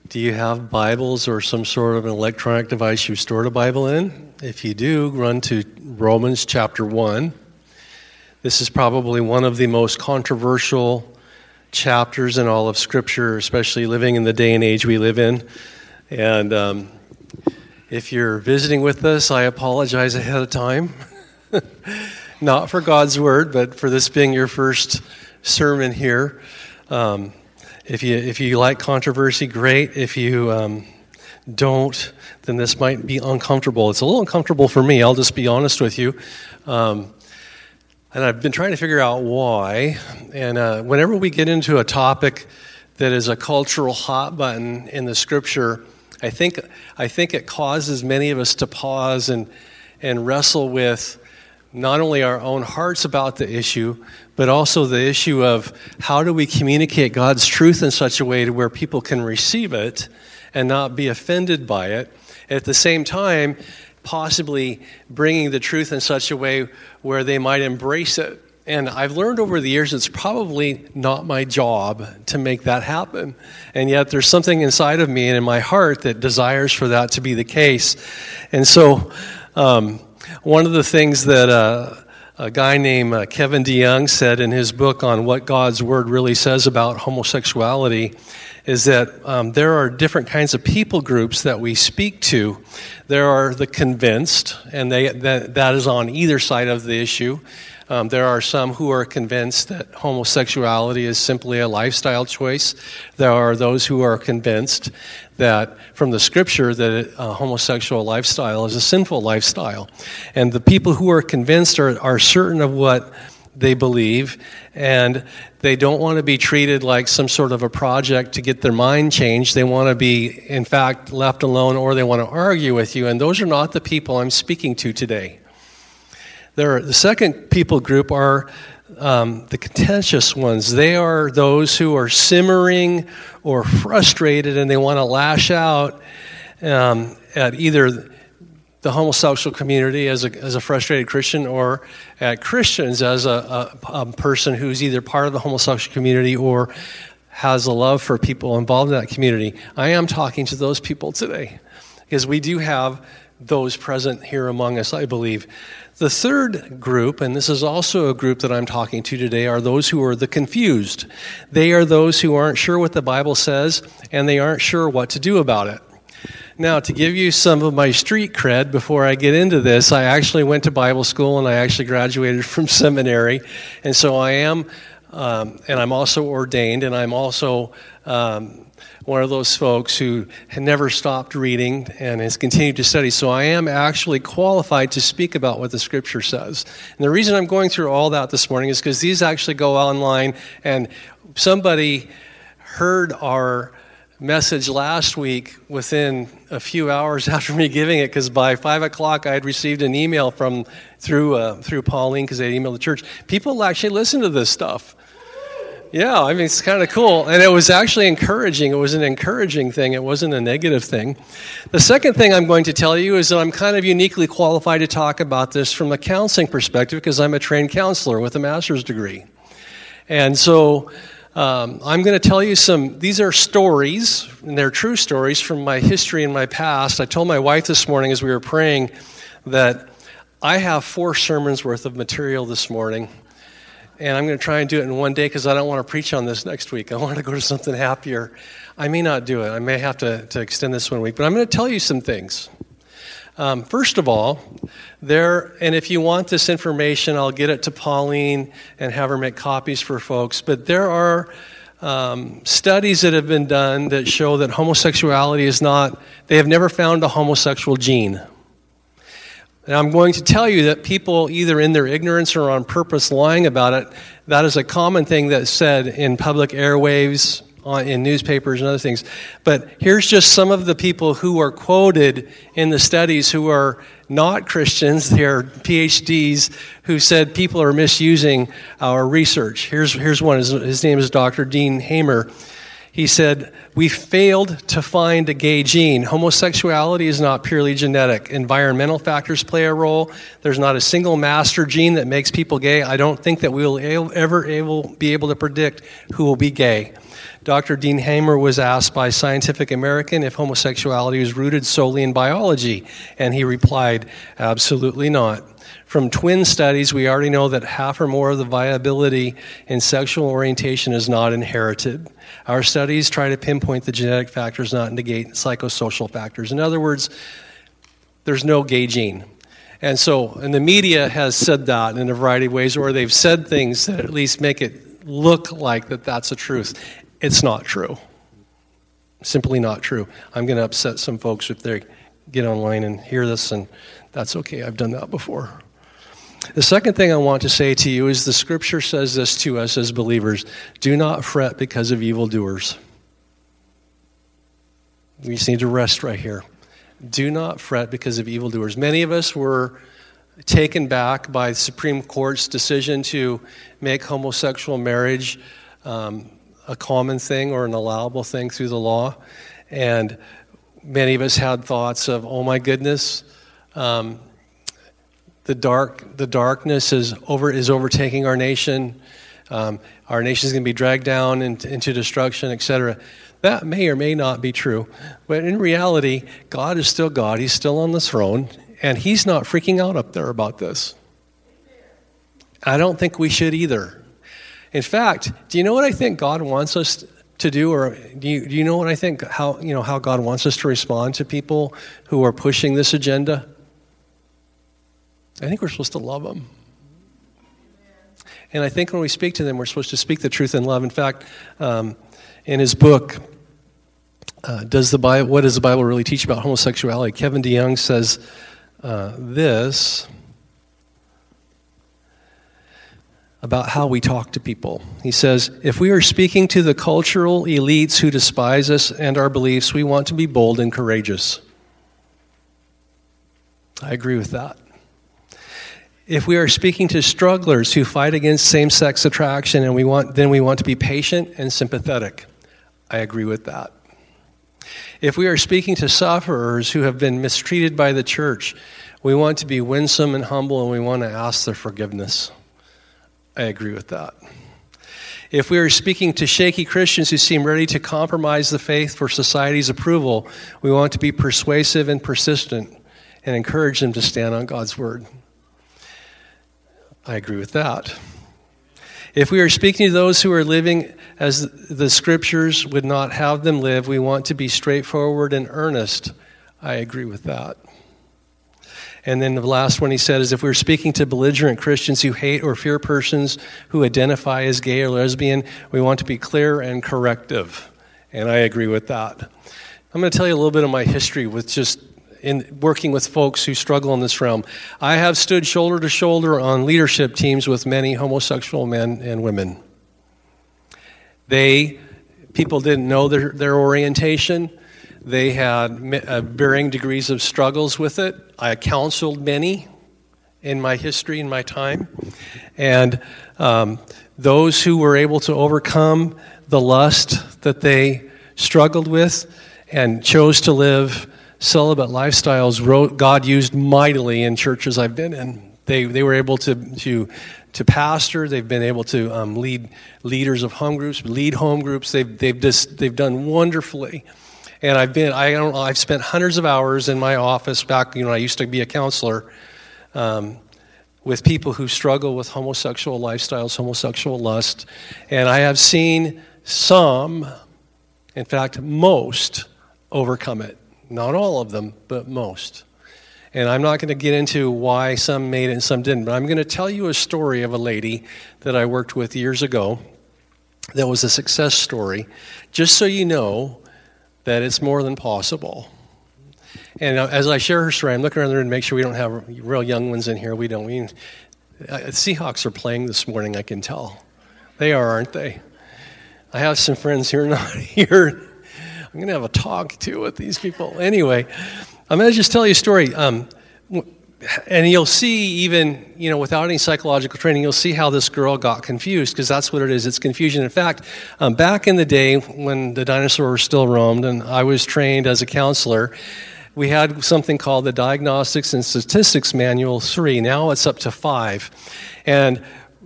Do you have Bibles or some sort of an electronic device you stored a Bible in? If you do, run to Romans chapter 1. This is probably one of the most controversial chapters in all of Scripture, especially living in the day and age we live in. And if you're visiting with us, I apologize ahead of time. Not for God's Word, but for this being your first sermon here. If you like controversy, great. If you don't, then this might be uncomfortable. It's a little uncomfortable for me, I'll just be honest with you. And I've been trying to figure out why. And whenever we get into a topic that is a cultural hot button in the Scripture, I think it causes many of us to pause and wrestle with not only our own hearts about the issue, but also the issue of how do we communicate God's truth in such a way to where people can receive it and not be offended by it. At the same time, possibly bringing the truth in such a way where they might embrace it. And I've learned over the years it's probably not my job to make that happen. And yet there's something inside of me and in my heart that desires for that to be the case. And so one of the things that a guy named Kevin DeYoung said in his book on what God's Word really says about homosexuality is that there are different kinds of people groups that we speak to. There are the convinced, and that is on either side of the issue. There are some who are convinced that homosexuality is simply a lifestyle choice. There are those who are convinced that from the Scripture that a homosexual lifestyle is a sinful lifestyle. And the people who are convinced are certain of what they believe, and they don't want to be treated like some sort of a project to get their mind changed. They want to be, in fact, left alone, or they want to argue with you. And those are not the people I'm speaking to today. The second people group are the contentious ones. They are those who are simmering or frustrated, and they want to lash out at either the homosexual community as a frustrated Christian, or at Christians as a person who's either part of the homosexual community or has a love for people involved in that community. I am talking to those people today because we do have those present here among us, I believe. The third group, and this is also a group that I'm talking to today, are those who are the confused. They are those who aren't sure what the Bible says, and they aren't sure what to do about it. Now, to give you some of my street cred before I get into this, I actually went to Bible school, and I actually graduated from seminary, and so I am, and I'm also ordained, and I'm also one of those folks who had never stopped reading and has continued to study. So I am actually qualified to speak about what the Scripture says. And the reason I'm going through all that this morning is because these actually go online, and somebody heard our message last week within a few hours after me giving it, because by 5 o'clock I had received an email through Pauline, because they had emailed the church. People actually listen to this stuff. Yeah, I mean, it's kind of cool. And it was actually encouraging. It was an encouraging thing. It wasn't a negative thing. The second thing I'm going to tell you is that I'm kind of uniquely qualified to talk about this from a counseling perspective because I'm a trained counselor with a master's degree. And so I'm going to tell you these are stories, and they're true stories from my history and my past. I told my wife this morning as we were praying that I have 4 sermons worth of material this morning. And I'm going to try and do it in one day because I don't want to preach on this next week. I want to go to something happier. I may not do it. I may have to extend this 1 week. But I'm going to tell you some things. First of all, and if you want this information, I'll get it to Pauline and have her make copies for folks. But there are studies that have been done that show that homosexuality is not, they have never found a homosexual gene. And I'm going to tell you that people, either in their ignorance or on purpose lying about it, that is a common thing that's said in public airwaves, in newspapers and other things. But here's just some of the people who are quoted in the studies who are not Christians, they're PhDs, who said people are misusing our research. Here's one. His name is Dr. Dean Hamer. He said, "We failed to find a gay gene. Homosexuality is not purely genetic. Environmental factors play a role. There's not a single master gene that makes people gay. I don't think that we will ever be able to predict who will be gay." Dr. Dean Hamer was asked by Scientific American if homosexuality was rooted solely in biology, and he replied, absolutely not. From twin studies, we already know that half or more of the viability in sexual orientation is not inherited. Our studies try to pinpoint the genetic factors, not negate psychosocial factors. In other words, there's no gay gene. And the media has said that in a variety of ways, or they've said things that at least make it look like that's the truth. It's not true. Simply not true. I'm going to upset some folks if they get online and hear this, and that's okay. I've done that before. The second thing I want to say to you is the Scripture says this to us as believers: do not fret because of evildoers. We just need to rest right here. Do not fret because of evildoers. Many of us were taken back by the Supreme Court's decision to make homosexual marriage a common thing or an allowable thing through the law. And many of us had thoughts of, oh my goodness, the darkness is overtaking our nation. Our nation is going to be dragged down into destruction, etc. That may or may not be true. But in reality, God is still God. He's still on the throne. And he's not freaking out up there about this. I don't think we should either. In fact, do you know what I think God wants us to do? Or do you know what I think, how God wants us to respond to people who are pushing this agenda? I think we're supposed to love them. And I think when we speak to them, we're supposed to speak the truth in love. In fact, in his book, what does the Bible really teach about homosexuality? Kevin DeYoung says this about how we talk to people. He says, if we are speaking to the cultural elites who despise us and our beliefs, we want to be bold and courageous. I agree with that. If we are speaking to strugglers who fight against same-sex attraction, and we want to be patient and sympathetic. I agree with that. If we are speaking to sufferers who have been mistreated by the church, we want to be winsome and humble, and we want to ask their forgiveness. I agree with that. If we are speaking to shaky Christians who seem ready to compromise the faith for society's approval, we want to be persuasive and persistent and encourage them to stand on God's word. I agree with that. If we are speaking to those who are living as the Scriptures would not have them live, we want to be straightforward and earnest. I agree with that. And then the last one he said is, if we're speaking to belligerent Christians who hate or fear persons who identify as gay or lesbian, we want to be clear and corrective. And I agree with that. I'm going to tell you a little bit of my history with just in working with folks who struggle in this realm. I have stood shoulder to shoulder on leadership teams with many homosexual men and women. People didn't know their orientation. They had varying degrees of struggles with it. I counseled many in my history, in my time. And those who were able to overcome the lust that they struggled with and chose to live celibate lifestyles, God used mightily in churches I've been in. They were able to pastor. They've been able to lead leaders of home groups, lead home groups. They've done wonderfully. And I've spent hundreds of hours in my office back, I used to be a counselor, with people who struggle with homosexual lifestyles, homosexual lust. And I have seen some, in fact, most, overcome it. Not all of them, but most. And I'm not going to get into why some made it and some didn't, but I'm going to tell you a story of a lady that I worked with years ago that was a success story, just so you know that it's more than possible. And as I share her story, I'm looking around the room to make sure we don't have real young ones in here. We don't. Seahawks are playing this morning, I can tell. They are, aren't they? I have some friends who are not here. I'm going to have a talk, too, with these people. Anyway, I'm going to just tell you a story. And you'll see even, without any psychological training, you'll see how this girl got confused, because that's what it is. It's confusion. In fact, back in the day when the dinosaurs still roamed and I was trained as a counselor, we had something called the Diagnostics and Statistics Manual 3. Now it's up to 5. And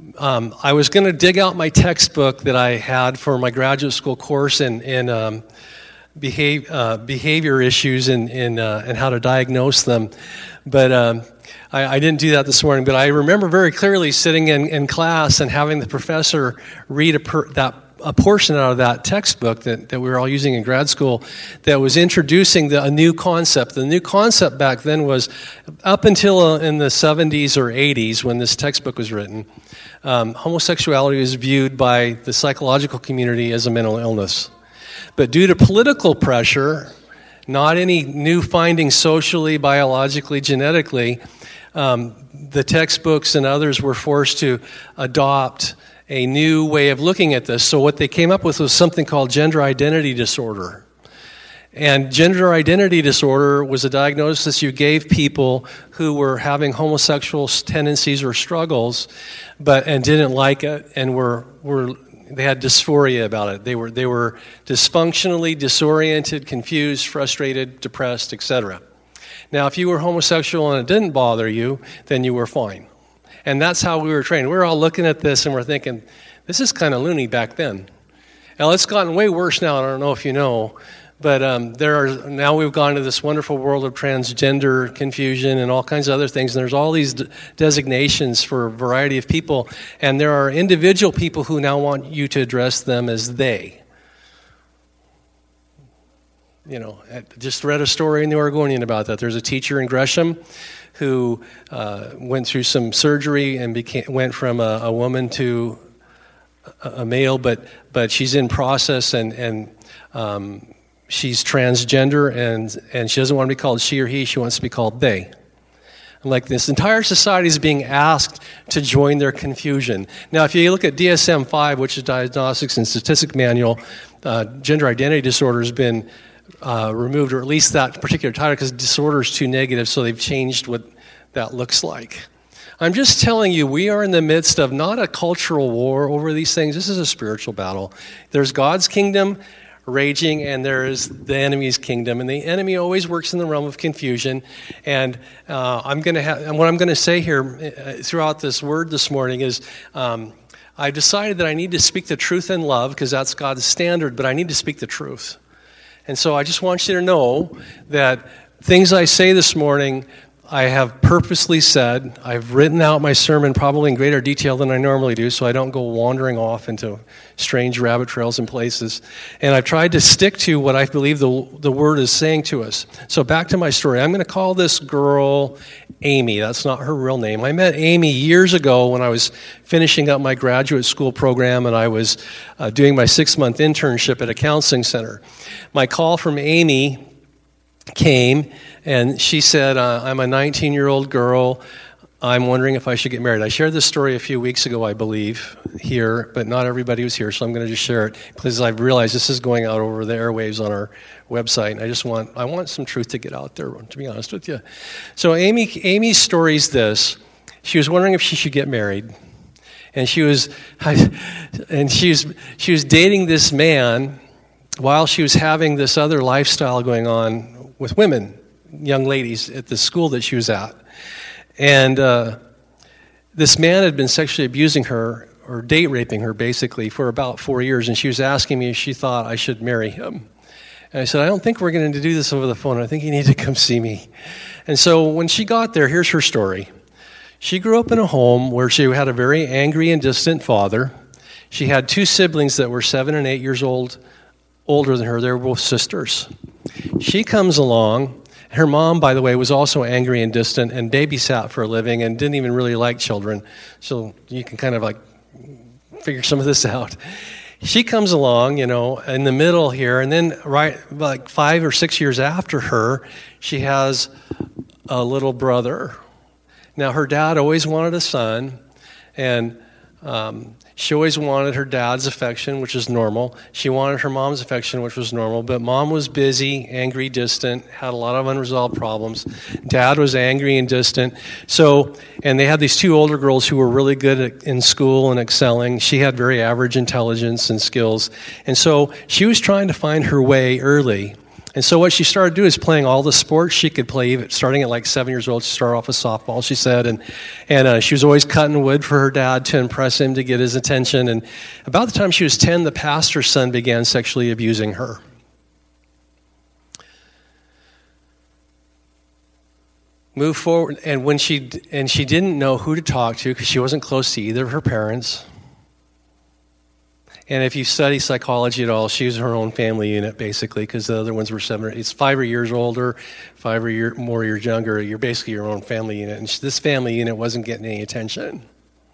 I was going to dig out my textbook that I had for my graduate school course in behavior issues and how to diagnose them, but I didn't do that this morning. But I remember very clearly sitting in class and having the professor read a portion out of that textbook that we were all using in grad school that was introducing a new concept. The new concept back then was, up until in the 70s or 80s when this textbook was written, homosexuality was viewed by the psychological community as a mental illness. But due to political pressure, not any new findings socially, biologically, genetically, the textbooks and others were forced to adopt a new way of looking at this. So what they came up with was something called gender identity disorder. And gender identity disorder was a diagnosis you gave people who were having homosexual tendencies or struggles, and didn't like it, and they had dysphoria about it. They were dysfunctionally disoriented, confused, frustrated, depressed, etc. Now, if you were homosexual and it didn't bother you, then you were fine. And that's how we were trained. We were all looking at this and we're thinking, this is kind of loony back then. Now, it's gotten way worse now. I don't know if you know, but now we've gone to this wonderful world of transgender confusion and all kinds of other things. And there's all these designations for a variety of people. And there are individual people who now want you to address them as they. You know, I just read a story in the Oregonian about that. There's a teacher in Gresham who went through some surgery and went from a woman to a male, but she's in process and she's transgender and she doesn't want to be called she or he. She wants to be called they. And like this entire society is being asked to join their confusion. Now, if you look at DSM-5, which is Diagnostics and Statistics Manual, gender identity disorder has been removed, or at least that particular title, because disorder is too negative, so they've changed what that looks like. I'm just telling you, we are in the midst of not a cultural war over these things. This is a spiritual battle. There's God's kingdom raging, and there is the enemy's kingdom, and the enemy always works in the realm of confusion. And what I'm going to say here throughout this word this morning is, I've decided that I need to speak the truth in love, because that's God's standard, but I need to speak the truth. And so I just want you to know that things I say this morning, I have purposely said. I've written out my sermon probably in greater detail than I normally do, so I don't go wandering off into strange rabbit trails and places. And I've tried to stick to what I believe the Word is saying to us. So back to my story. I'm going to call this girl Amy. That's not her real name. I met Amy years ago when I was finishing up my graduate school program, and I was doing my 6-month internship at a counseling center. My call from Amy came, and she said, I'm a 19-year-old girl. I'm wondering if I should get married. I shared this story a few weeks ago, I believe, here, but not everybody was here, so I'm going to just share it because I've realized this is going out over the airwaves on our website, and I want some truth to get out there, to be honest with you. So Amy's story is this. She was wondering if she should get married, and she was dating this man while she was having this other lifestyle going on with women, young ladies at the school that she was at. And this man had been sexually abusing her, or date raping her, basically, for about 4 years. And she was asking me if she thought I should marry him. And I said, I don't think we're going to do this over the phone. I think you need to come see me. And so when she got there, here's her story. She grew up in a home where she had a very angry and distant father. She had 2 siblings that were 7 and 8 years older than her. They were both sisters. She comes along. Her mom, by the way, was also angry and distant and babysat for a living and didn't even really like children. So you can kind of like figure some of this out. She comes along, in the middle here, and then right like 5 or 6 years after her, she has a little brother. Now, her dad always wanted a son, and she always wanted her dad's affection, which is normal. She wanted her mom's affection, which was normal. But mom was busy, angry, distant, had a lot of unresolved problems. Dad was angry and distant. And they had these 2 older girls who were really good in school and excelling. She had very average intelligence and skills. And so she was trying to find her way early And so what she started doing is playing all the sports she could play, even starting at like 7 years old. She started off with softball, she said, and she was always cutting wood for her dad to impress him, to get his attention. And about the time she was 10, the pastor's son began sexually abusing her. Move forward, and she didn't know who to talk to because she wasn't close to either of her parents. And if you study psychology at all, she was her own family unit, basically, because the other ones were 5 years older, 5 more years younger. You're basically your own family unit. And this family unit wasn't getting any attention.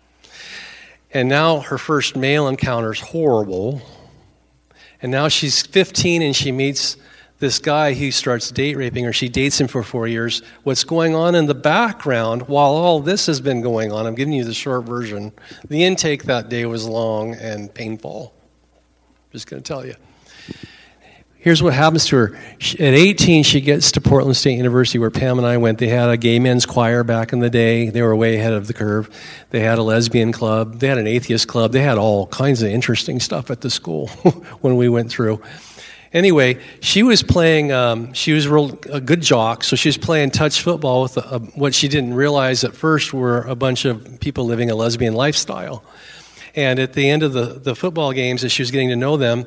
And now her first male encounter is horrible. And now she's 15 and she meets this guy who starts date raping her. She dates him for 4 years. What's going on in the background while all this has been going on, I'm giving you the short version. The intake that day was long and painful. Just going to tell you. Here's what happens to her. At 18, she gets to Portland State University, where Pam and I went. They had a gay men's choir back in the day. They were way ahead of the curve. They had a lesbian club. They had an atheist club. They had all kinds of interesting stuff at the school when we went through. Anyway, she was playing, she was a good jock, so she was playing touch football with what she didn't realize at first were a bunch of people living a lesbian lifestyle. And at the end of the football games, as she was getting to know them,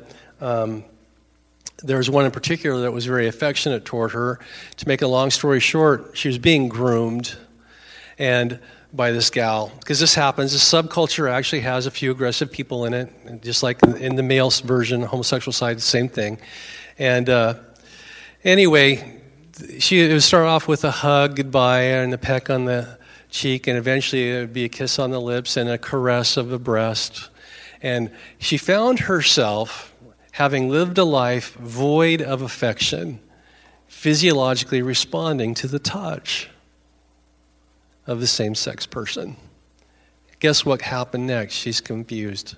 there was one in particular that was very affectionate toward her. To make a long story short, she was being groomed and by this gal, because this happens. The subculture actually has a few aggressive people in it, just like in the male version, the homosexual side, the same thing. And anyway, it would start off with a hug, goodbye, and a peck on the cheek, and eventually it would be a kiss on the lips and a caress of the breast. And she found herself, having lived a life void of affection, physiologically responding to the touch of the same-sex person. Guess what happened next? She's confused.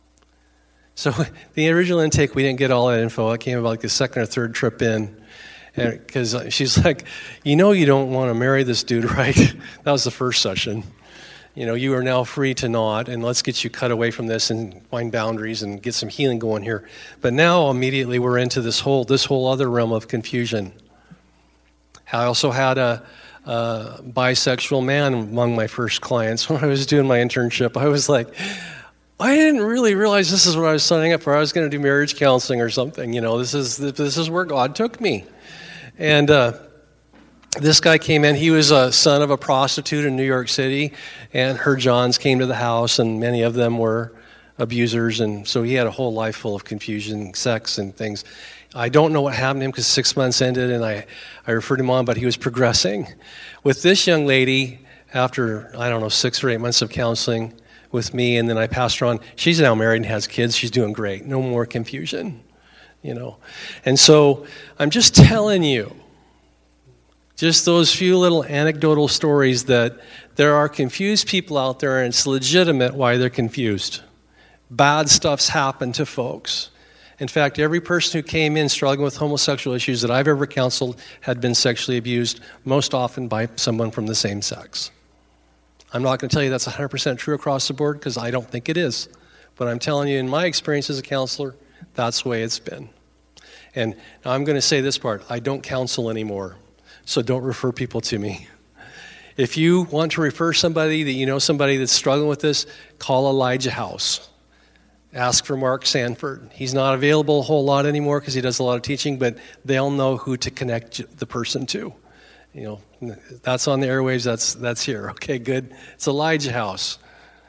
So the original intake, we didn't get all that info. It came about like the second or third trip in, because she's like, you don't want to marry this dude, right? That was the first session. You are now free to not, and let's get you cut away from this and find boundaries and get some healing going here. But now immediately we're into this whole other realm of confusion. I also had a bisexual man among my first clients. When I was doing my internship, I was like, I didn't really realize this is what I was signing up for. I was going to do marriage counseling or something. This is where God took me. And this guy came in. He was a son of a prostitute in New York City, and her Johns came to the house, and many of them were abusers, and so he had a whole life full of confusion, sex, and things. I don't know what happened to him because 6 months ended, and I referred him on, but he was progressing. With this young lady, after, 6 or 8 months of counseling with me, and then I passed her on, she's now married and has kids. She's doing great. No more confusion, And so I'm just telling you, just those few little anecdotal stories that there are confused people out there, and it's legitimate why they're confused. Bad stuff's happened to folks. In fact, every person who came in struggling with homosexual issues that I've ever counseled had been sexually abused, most often by someone from the same sex. I'm not going to tell you that's 100% true across the board because I don't think it is. But I'm telling you, in my experience as a counselor, that's the way it's been. And now I'm going to say this part. I don't counsel anymore, so don't refer people to me. If you want to refer somebody that somebody that's struggling with this, call Elijah House. Ask for Mark Sanford. He's not available a whole lot anymore because he does a lot of teaching, but they'll know who to connect the person to. That's on the airwaves. That's here. Okay, good. It's Elijah House.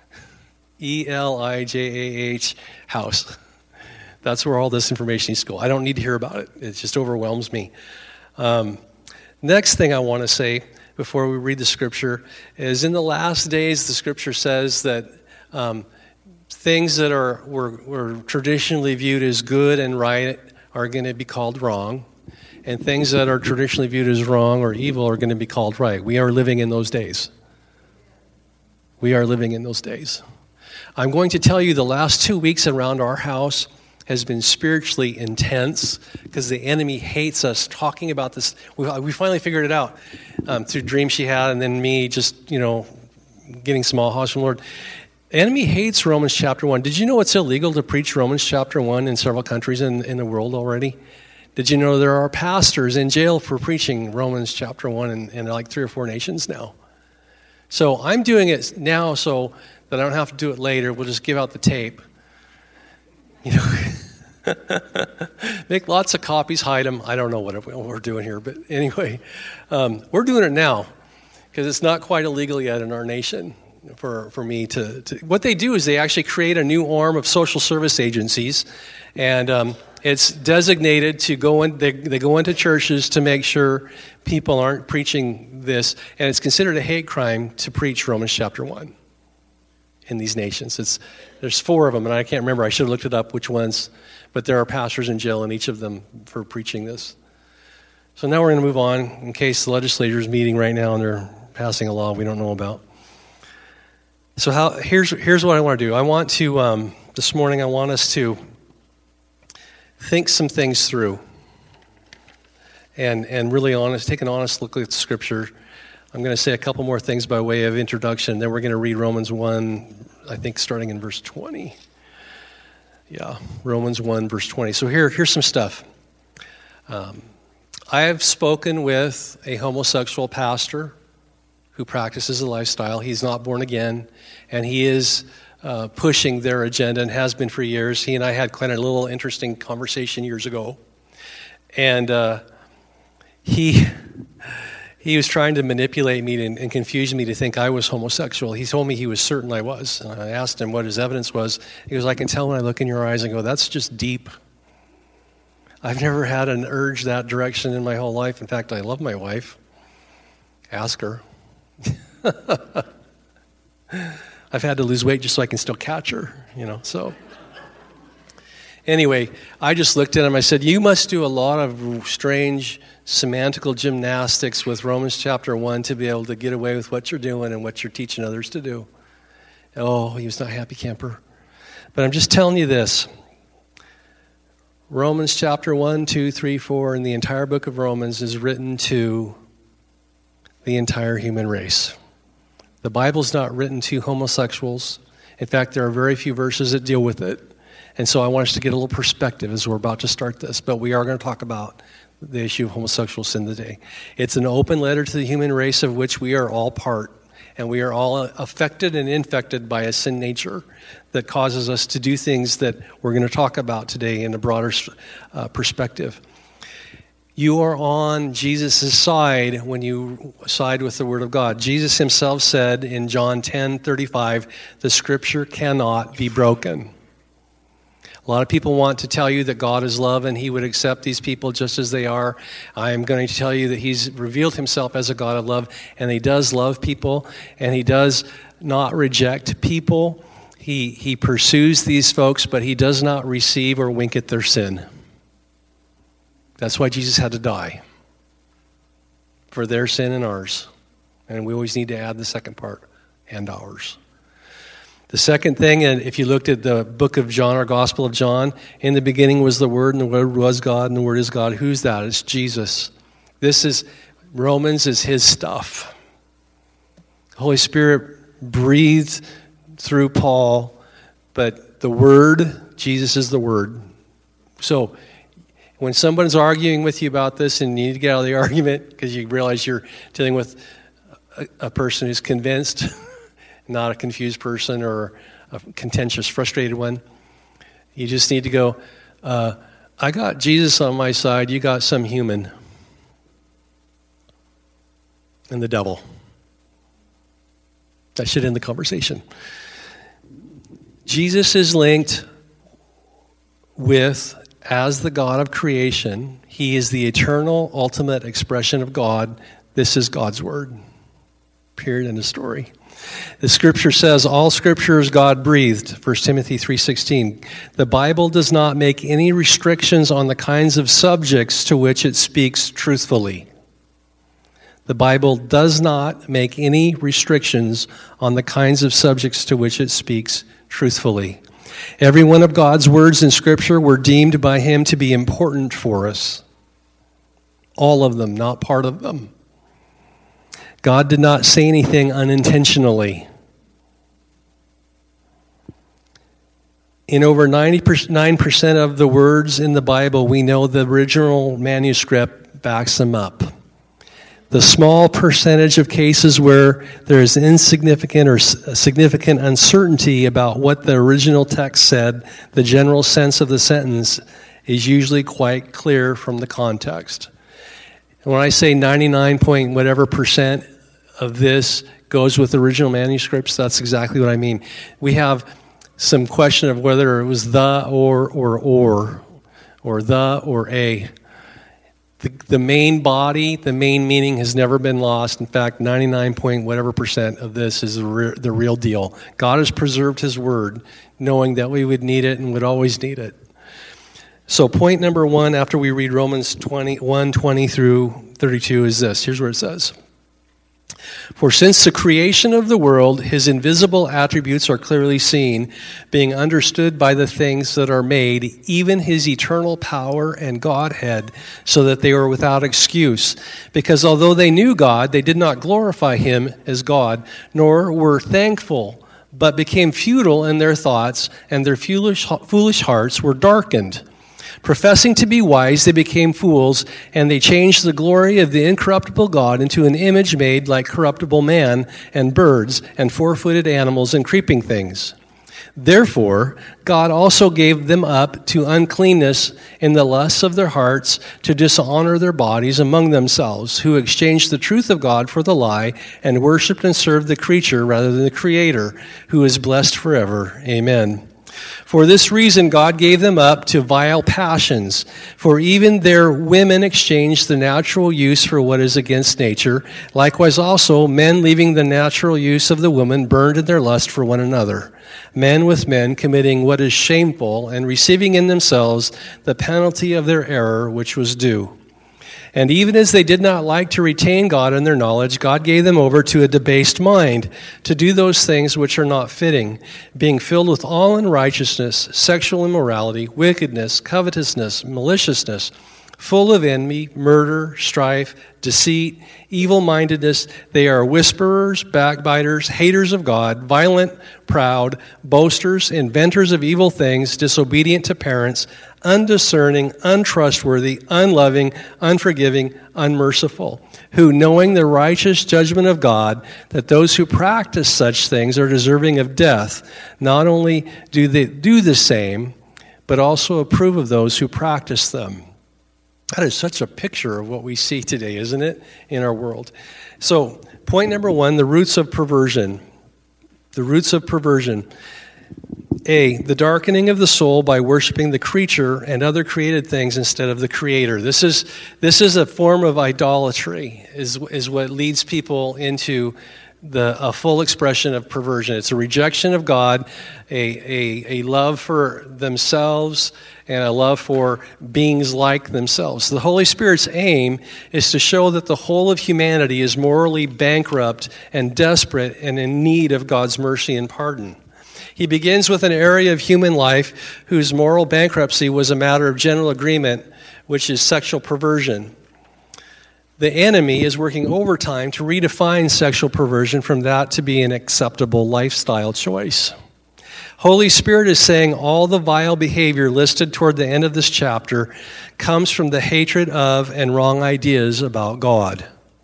Elijah House. That's where all this information needs to go. I don't need to hear about it. It just overwhelms me. Next thing I want to say before we read the scripture is in the last days, the scripture says that things that were traditionally viewed as good and right are going to be called wrong, and things that are traditionally viewed as wrong or evil are going to be called right. We are living in those days. We are living in those days. I'm going to tell you the last 2 weeks around our house has been spiritually intense because the enemy hates us talking about this. We finally figured it out through dreams she had and then me just, getting small house from the Lord. The enemy hates Romans chapter 1. Did you know it's illegal to preach Romans chapter 1 in several countries in the world already? Did you know there are pastors in jail for preaching Romans chapter 1 in like 3 or 4 nations now? So I'm doing it now so that I don't have to do it later. We'll just give out the tape. You know, make lots of copies, hide them. I don't know what we're doing here, but anyway, we're doing it now because it's not quite illegal yet in our nation for me to. What they do is they actually create a new arm of social service agencies, and it's designated to go in. They go into churches to make sure people aren't preaching this, and it's considered a hate crime to preach Romans chapter 1 in these nations. There's 4 of them, and I can't remember. I should have looked it up which ones, but there are pastors in jail in each of them for preaching this. So now we're going to move on in case the legislature is meeting right now and they're passing a law we don't know about. So here's what I want to do. I want to this morning I want us to think some things through and really take an honest look at Scripture. I'm going to say a couple more things by way of introduction. Then we're going to read Romans 1, I think starting in verse 20. Yeah, Romans 1, verse 20. So here's some stuff. I have spoken with a homosexual pastor who practices a lifestyle. He's not born again, and he is pushing their agenda and has been for years. He and I had quite a little interesting conversation years ago. And he was trying to manipulate me and confuse me to think I was homosexual. He told me he was certain I was. And I asked him what his evidence was. He goes, I can tell when I look in your eyes and go, that's just deep. I've never had an urge that direction in my whole life. In fact, I love my wife. Ask her. I've had to lose weight just so I can still catch her, so. Anyway, I just looked at him. I said, you must do a lot of strange semantical gymnastics with Romans chapter 1 to be able to get away with what you're doing and what you're teaching others to do. Oh, he was not a happy camper. But I'm just telling you this. Romans chapter 1, 2, 3, 4, and the entire book of Romans is written to the entire human race. The Bible's not written to homosexuals. In fact, there are very few verses that deal with it. And so I want us to get a little perspective as we're about to start this. But we are going to talk about the issue of homosexual sin today. It's an open letter to the human race of which we are all part. And we are all affected and infected by a sin nature that causes us to do things that we're going to talk about today in a broader perspective. You are on Jesus' side when you side with the Word of God. Jesus himself said in John 10:35, the Scripture cannot be broken. A lot of people want to tell you that God is love and he would accept these people just as they are. I am going to tell you that he's revealed himself as a God of love, and he does love people, and he does not reject people. He pursues these folks, but he does not receive or wink at their sin. That's why Jesus had to die, for their sin and ours. And we always need to add the second part, and ours. The second thing, and if you looked at the book of John or Gospel of John, in the beginning was the Word, and the Word was God, and the Word is God. Who's that? It's Jesus. Romans is his stuff. The Holy Spirit breathed through Paul, but the Word, Jesus is the Word. So when someone's arguing with you about this and you need to get out of the argument because you realize you're dealing with a person who's convinced, not a confused person or a contentious, frustrated one. You just need to go, I got Jesus on my side, you got some human. And the devil. That should end the conversation. Jesus is linked with, as the God of creation, he is the eternal, ultimate expression of God. This is God's Word. Period. End of story. The Scripture says all Scripture is God-breathed, 1 Timothy 3:16. The Bible does not make any restrictions on the kinds of subjects to which it speaks truthfully. The Bible does not make any restrictions on the kinds of subjects to which it speaks truthfully. Every one of God's words in Scripture were deemed by him to be important for us. All of them, not part of them. God did not say anything unintentionally. In over 99% of the words in the Bible, we know the original manuscript backs them up. The small percentage of cases where there is insignificant or significant uncertainty about what the original text said, the general sense of the sentence is usually quite clear from the context. And when I say 99 point whatever percent of this goes with original manuscripts, that's exactly what I mean. We have some question of whether it was the or the or a. The main body, the main meaning has never been lost. In fact, 99 point whatever percent of this is the real deal. God has preserved his word, knowing that we would need it and would always need it. So point number one, after we read Romans 20 through 32, is this. Here's where it says. For since the creation of the world, his invisible attributes are clearly seen, being understood by the things that are made, even his eternal power and Godhead, so that they were without excuse. Because although they knew God, they did not glorify him as God, nor were thankful, but became futile in their thoughts, and their foolish hearts were darkened. Professing to be wise, they became fools, and they changed the glory of the incorruptible God into an image made like corruptible man and birds and four-footed animals and creeping things. Therefore, God also gave them up to uncleanness in the lusts of their hearts to dishonor their bodies among themselves, who exchanged the truth of God for the lie and worshipped and served the creature rather than the Creator, who is blessed forever. Amen. For this reason, God gave them up to vile passions. For even their women exchanged the natural use for what is against nature. Likewise also, men leaving the natural use of the woman burned in their lust for one another. Men with men committing what is shameful and receiving in themselves the penalty of their error which was due. And even as they did not like to retain God in their knowledge, God gave them over to a debased mind, to do those things which are not fitting, being filled with all unrighteousness, sexual immorality, wickedness, covetousness, maliciousness, full of envy, murder, strife, deceit, evil-mindedness. They are whisperers, backbiters, haters of God, violent, proud, boasters, inventors of evil things, disobedient to parents, undiscerning, untrustworthy, unloving, unforgiving, unmerciful, who, knowing the righteous judgment of God, that those who practice such things are deserving of death, not only do they do the same, but also approve of those who practice them. That is such a picture of what we see today, isn't it, in our world? So, point number one, the roots of perversion. The roots of perversion. A, the darkening of the soul by worshiping the creature and other created things instead of the Creator. This is a form of idolatry, is what leads people into a full expression of perversion. It's a rejection of God, a love for themselves, and a love for beings like themselves. The Holy Spirit's aim is to show that the whole of humanity is morally bankrupt and desperate and in need of God's mercy and pardon. He begins with an area of human life whose moral bankruptcy was a matter of general agreement, which is sexual perversion. The enemy is working overtime to redefine sexual perversion from that to be an acceptable lifestyle choice. Holy Spirit is saying all the vile behavior listed toward the end of this chapter comes from the hatred of and wrong ideas about God.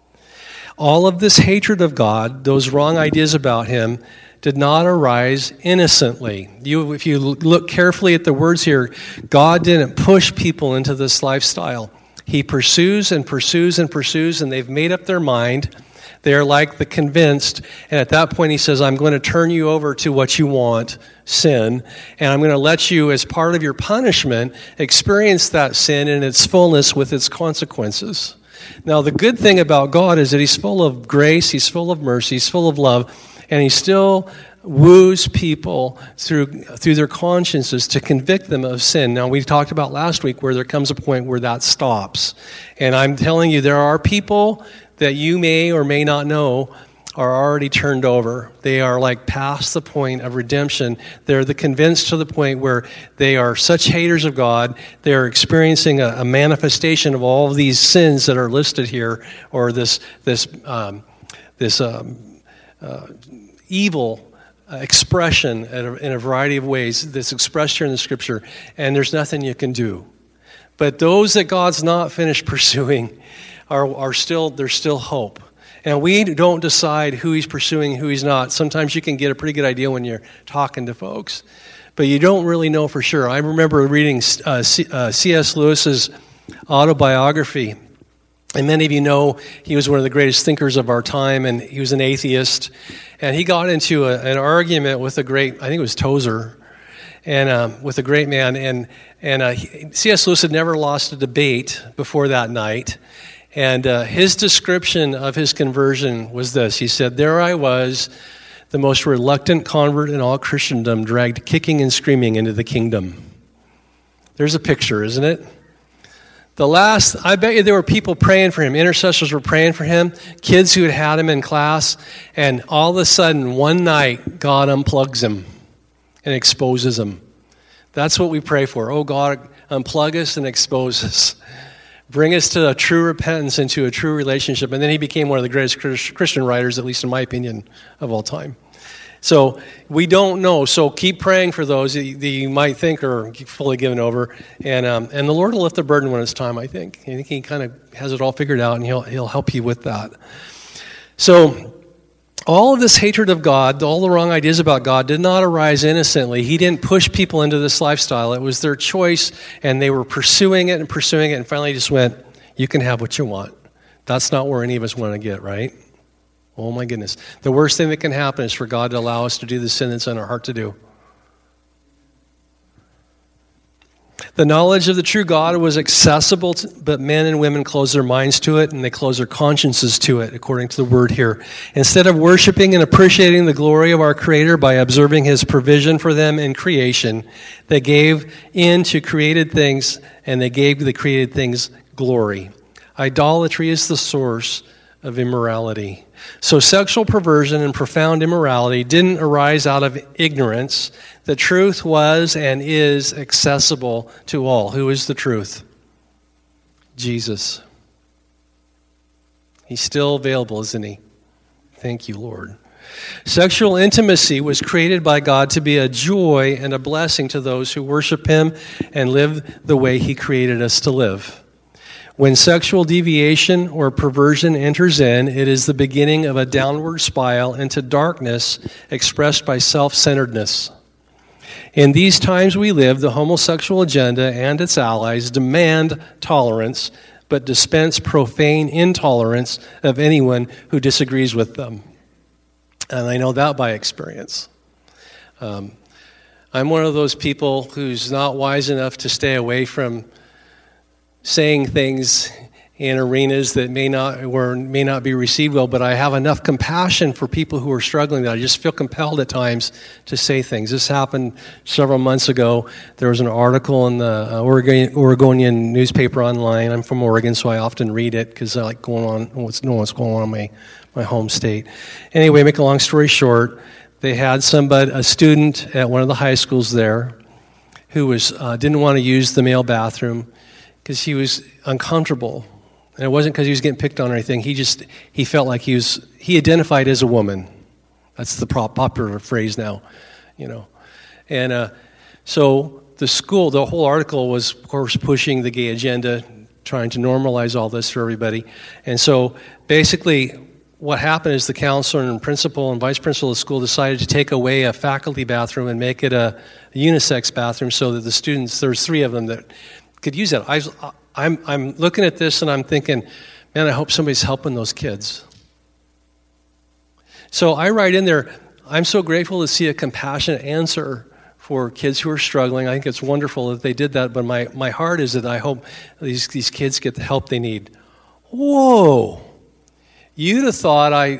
All of this hatred of God, those wrong ideas about Him, did not arise innocently. If you look carefully at the words here, God didn't push people into this lifestyle. He pursues and pursues and pursues, and they've made up their mind. They're like the convinced, and at that point he says, I'm going to turn you over to what you want, sin, and I'm going to let you, as part of your punishment, experience that sin in its fullness with its consequences. Now, the good thing about God is that He's full of grace, He's full of mercy, He's full of love, and He still woos people through their consciences to convict them of sin. Now, we talked about last week where there comes a point where that stops. And I'm telling you, there are people that you may or may not know are already turned over. They are like past the point of redemption. They're the convinced to the point where they are such haters of God. They're experiencing a manifestation of all of these sins that are listed here, or this evil expression in a variety of ways that's expressed here in the Scripture, and there's nothing you can do. But those that God's not finished pursuing are still, there's still hope. And we don't decide who he's pursuing, who he's not. Sometimes you can get a pretty good idea when you're talking to folks, but you don't really know for sure. I remember reading C.S. Lewis's autobiography, and many of you know he was one of the greatest thinkers of our time, and he was an atheist. And he got into an argument with a great, I think it was Tozer, and with a great man. And C.S. Lewis had never lost a debate before that night. And his description of his conversion was this. He said, "There I was, the most reluctant convert in all Christendom, dragged kicking and screaming into the kingdom." There's a picture, isn't it? I bet you there were people praying for him. Intercessors were praying for him. Kids who had him in class. And all of a sudden, one night, God unplugs him and exposes him. That's what we pray for. Oh, God, unplug us and expose us. Bring us to a true repentance, into a true relationship. And then he became one of the greatest Christian writers, at least in my opinion, of all time. So we don't know. So keep praying for those that you might think are fully given over. And the Lord will lift the burden when it's time, I think. I think he kind of has it all figured out, and he'll help you with that. So all of this hatred of God, all the wrong ideas about God, did not arise innocently. He didn't push people into this lifestyle. It was their choice, and they were pursuing it, and finally just went, you can have what you want. That's not where any of us want to get, right? Oh my goodness. The worst thing that can happen is for God to allow us to do the sin that's in our heart to do. The knowledge of the true God was accessible, but men and women closed their minds to it, and they closed their consciences to it, according to the word here. Instead of worshiping and appreciating the glory of our Creator by observing his provision for them in creation, they gave in to created things, and they gave the created things glory. Idolatry is the source of immorality. So sexual perversion and profound immorality didn't arise out of ignorance. The truth was and is accessible to all. Who is the truth? Jesus. He's still available, isn't he? Thank you, Lord. Sexual intimacy was created by God to be a joy and a blessing to those who worship him and live the way he created us to live. When sexual deviation or perversion enters in, it is the beginning of a downward spiral into darkness expressed by self-centeredness. In these times we live, the homosexual agenda and its allies demand tolerance, but dispense profane intolerance of anyone who disagrees with them. And I know that by experience. I'm one of those people who's not wise enough to stay away from saying things in arenas that may not be received well, but I have enough compassion for people who are struggling that I just feel compelled at times to say things. This happened several months ago. There was an article in the Oregonian newspaper online. I'm from Oregon, so I often read it because I like know what's going on in my home state. Anyway, make a long story short, they had a student at one of the high schools there who didn't want to use the male bathroom because he was uncomfortable. And it wasn't because he was getting picked on or anything. He felt like he identified as a woman. That's the popular phrase now, you know. And so the whole article was, of course, pushing the gay agenda, trying to normalize all this for everybody. And so basically what happened is the counselor and principal and vice principal of the school decided to take away a faculty bathroom and make it a unisex bathroom so that the students, there's 3 of them that could use that. I'm looking at this and I'm thinking, man, I hope somebody's helping those kids. So I write in there, I'm so grateful to see a compassionate answer for kids who are struggling. I think it's wonderful that they did that, but my heart is that I hope these kids get the help they need. Whoa! You'd have thought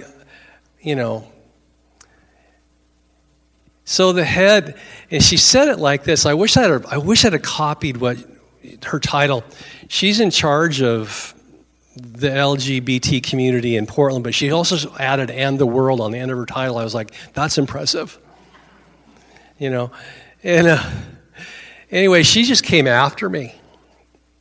So the head, and she said it like this. I wish I'd have copied what her title. She's in charge of the LGBT community in Portland, but she also added "and the world" on the end of her title. I was like, that's impressive. You know, and anyway, she just came after me.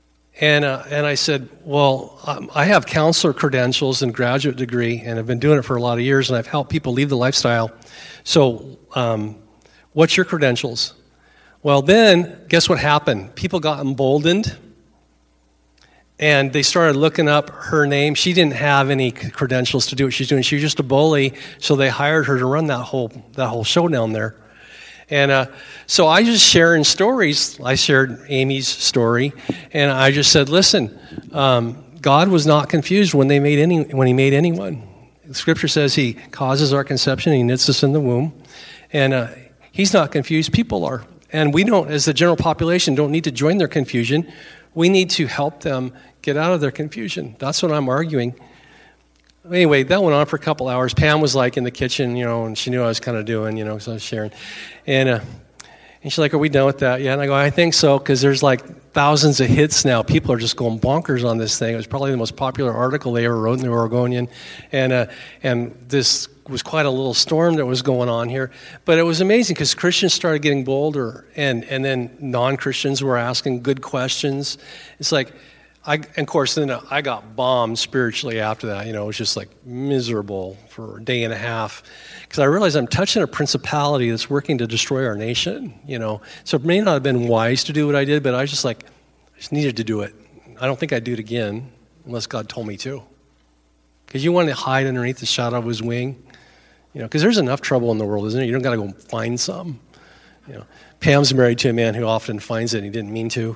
And I said, well, I have counselor credentials and graduate degree, and I've been doing it for a lot of years, and I've helped people leave the lifestyle. So what's your credentials? Well, then, guess what happened? People got emboldened, and they started looking up her name. She didn't have any credentials to do what she's doing. She was just a bully, so they hired her to run that whole show down there. And so I just sharing stories. I shared Amy's story, and I just said, listen, God was not confused when He made anyone. Scripture says He causes our conception, He knits us in the womb, and He's not confused. People are. And we don't, as the general population, don't need to join their confusion. We need to help them get out of their confusion. That's what I'm arguing. Anyway, that went on for a couple hours. Pam was like in the kitchen, and she knew I was kind of doing, because I was sharing. And she's like, are we done with that yet? And I go, I think so, because there's like thousands of hits now. People are just going bonkers on this thing. It was probably the most popular article they ever wrote in the Oregonian. And this was quite a little storm that was going on here. But it was amazing because Christians started getting bolder, and then non-Christians were asking good questions. It's like, of course, then I got bombed spiritually after that. It was just like miserable for a day and a half because I realized I'm touching a principality that's working to destroy our nation. So it may not have been wise to do what I did, but I just needed to do it. I don't think I'd do it again unless God told me to. Because you want to hide underneath the shadow of His wing, because there's enough trouble in the world, isn't it? You don't got to go find some. Pam's married to a man who often finds it and he didn't mean to.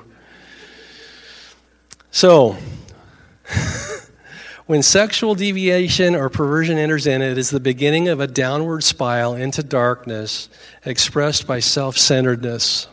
So, when sexual deviation or perversion enters in, it is the beginning of a downward spiral into darkness expressed by self-centeredness.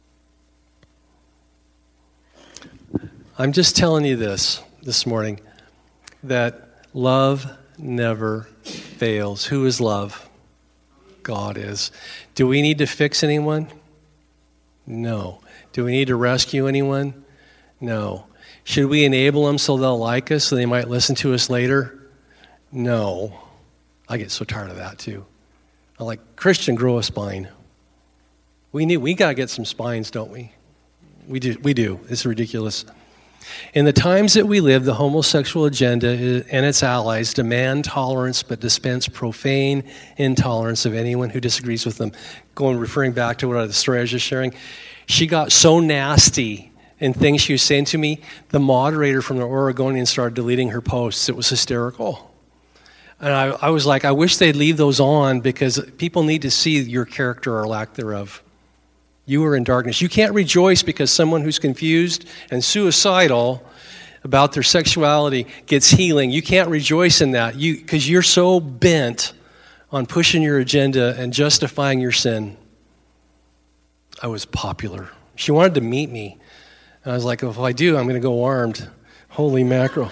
I'm just telling you this morning, that love never fails. Who is love? God is. Do we need to fix anyone? No. Do we need to rescue anyone? No. Should we enable them so they'll like us, so they might listen to us later? No. I get so tired of that too. I'm like, Christian, grow a spine. We got to get some spines, don't we? We do. It's ridiculous. In the times that we live, the homosexual agenda and its allies demand tolerance but dispense profane intolerance of anyone who disagrees with them. Referring back to the story I was just sharing, she got so nasty and things she was saying to me, the moderator from the Oregonian started deleting her posts. It was hysterical. And I was like, I wish they'd leave those on because people need to see your character or lack thereof. You are in darkness. You can't rejoice because someone who's confused and suicidal about their sexuality gets healing. You can't rejoice in that because you're so bent on pushing your agenda and justifying your sin. I was popular. She wanted to meet me. And I was like, if I do, I'm going to go armed. Holy mackerel.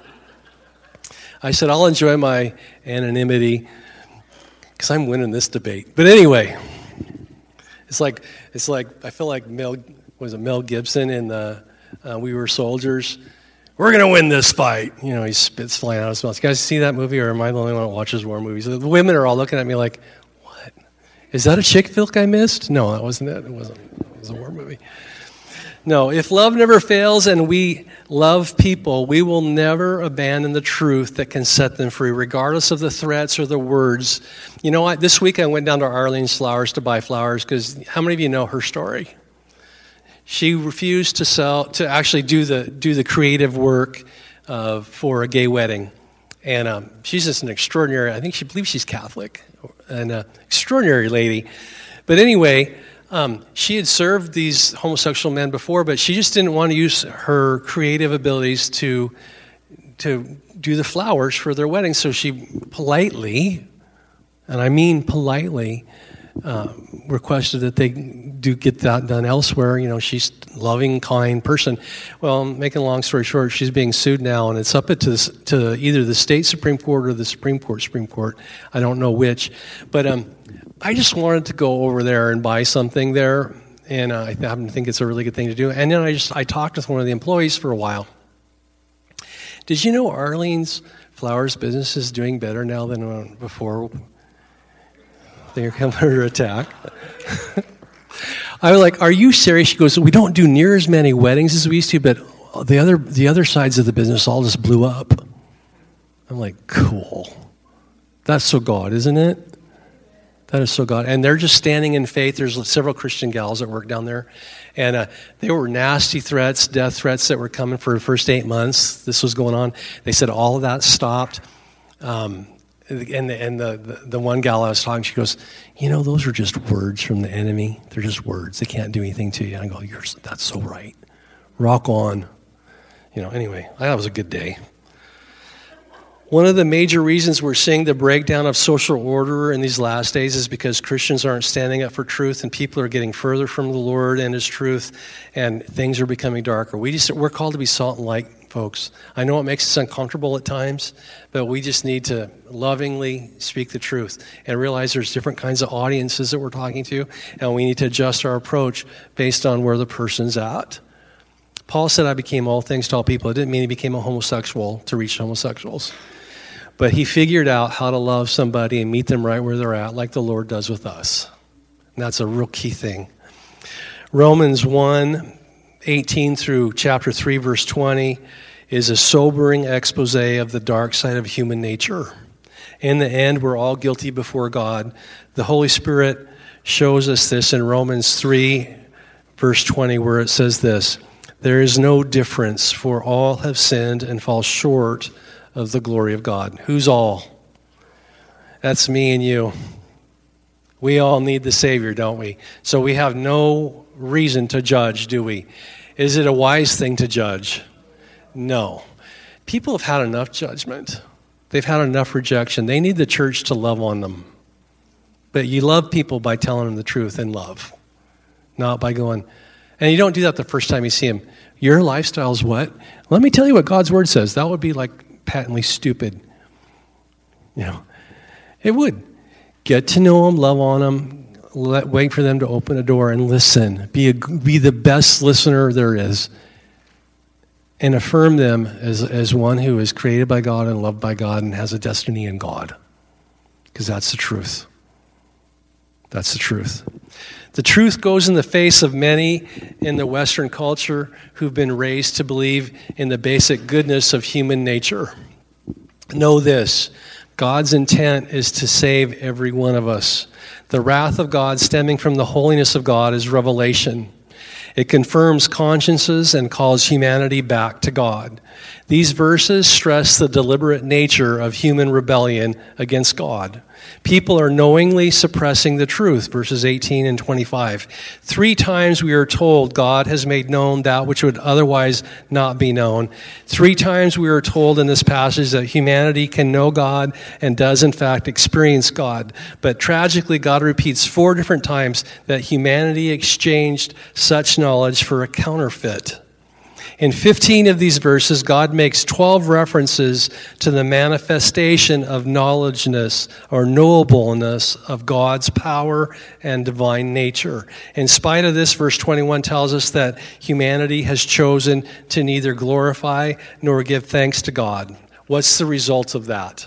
I said, I'll enjoy my anonymity because I'm winning this debate. But anyway, it's like I feel like Mel Gibson in the We Were Soldiers. We're going to win this fight. He spits flying out of his mouth. You guys see that movie, or am I the only one that watches war movies? The women are all looking at me like, what? Is that a chick flick I missed? No, that wasn't it. It wasn't. It was a war movie. No, if love never fails and we love people, we will never abandon the truth that can set them free, regardless of the threats or the words. You know what? This week I went down to Arlene's Flowers to buy flowers because how many of you know her story? She refused to actually do the creative work for a gay wedding. And she's just an extraordinary, I think she believes she's Catholic, an extraordinary lady. But anyway, she had served these homosexual men before, but she just didn't want to use her creative abilities to do the flowers for their wedding. So she politely, and I mean politely, requested that they do get that done elsewhere. She's a loving, kind person. Well, making a long story short, she's being sued now, and it's up to either the state Supreme Court or the Supreme Court. I don't know which. But I just wanted to go over there and buy something there, and I happen to think it's a really good thing to do. And then I talked with one of the employees for a while. Did you know Arlene's Flowers business is doing better now than before? They're coming under attack. I was like, are you serious? She goes, we don't do near as many weddings as we used to, but the other sides of the business all just blew up. I'm like, cool. That's so God, isn't it? That is so God. And they're just standing in faith. There's several Christian gals that work down there. And there were nasty threats, death threats that were coming for the first 8 months. This was going on. They said all of that stopped. And the one gal I was talking, she goes, those are just words from the enemy. They're just words. They can't do anything to you. And I go, that's so right. Rock on. Anyway, that was a good day. One of the major reasons we're seeing the breakdown of social order in these last days is because Christians aren't standing up for truth and people are getting further from the Lord and His truth, and things are becoming darker. We're called to be salt and light, folks. I know it makes us uncomfortable at times, but we just need to lovingly speak the truth and realize there's different kinds of audiences that we're talking to, and we need to adjust our approach based on where the person's at. Paul said, I became all things to all people. It didn't mean he became a homosexual to reach homosexuals. But he figured out how to love somebody and meet them right where they're at, like the Lord does with us. And that's a real key thing. Romans 1:18 through chapter 3, verse 20 is a sobering expose of the dark side of human nature. In the end, we're all guilty before God. The Holy Spirit shows us this in Romans 3, verse 20, where it says this, there is no difference, for all have sinned and fall short of the glory of God. Who's all? That's me and you. We all need the Savior, don't we? So we have no reason to judge, do we? Is it a wise thing to judge? No. People have had enough judgment. They've had enough rejection. They need the church to love on them. But you love people by telling them the truth in love, not by going, and you don't do that the first time you see them. Your lifestyle is what? Let me tell you what God's Word says. That would be like patently stupid. It would. Get to know them, love on them, wait for them to open a door and listen. Be the best listener there is. And affirm them as one who is created by God and loved by God and has a destiny in God. Because that's the truth. That's the truth. The truth goes in the face of many in the Western culture who've been raised to believe in the basic goodness of human nature. Know this, God's intent is to save every one of us. The wrath of God stemming from the holiness of God is revelation. It confirms consciences and calls humanity back to God. These verses stress the deliberate nature of human rebellion against God. People are knowingly suppressing the truth, verses 18 and 25. 3 times we are told God has made known that which would otherwise not be known. 3 times we are told in this passage that humanity can know God and does in fact experience God. But tragically, God repeats 4 different times that humanity exchanged such knowledge for a counterfeit. In 15 of these verses, God makes 12 references to the manifestation of knowledgeness or knowableness of God's power and divine nature. In spite of this, verse 21 tells us that humanity has chosen to neither glorify nor give thanks to God. What's the result of that?